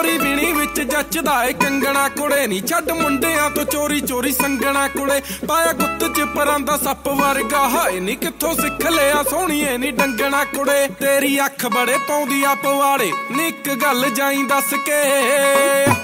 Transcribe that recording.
ਗੋਰੀ ਵੀਣੀ ਵਿੱਚ ਜੱਚਦਾ ਏ ਕੰਗਣਾ ਕੁੜੇ ਨੀ ਛੱਡ ਮੁੰਡਿਆਂ ਤੋਂ ਚੋਰੀ ਚੋਰੀ ਸੰਗਣਾ ਕੁੜੇ ਪਾਇਆ ਗੁੱਤ ਚ ਪਰਾਂ ਦਾ ਸੱਪ ਵਰਗਾ ਹਾਏ ਨੀ ਕਿੱਥੋਂ ਸਿੱਖ ਲਿਆ ਸੋਹਣੀਏ ਨੀ ਡੰਗਣਾ ਕੁੜੇ ਤੇਰੀ ਅੱਖ ਬੜੇ ਪਾਉਂਦੀ ਆ ਪਵਾੜੇ ਨੀ ਇੱਕ ਗੱਲ ਜਾਈ ਦੱਸ ਕੇ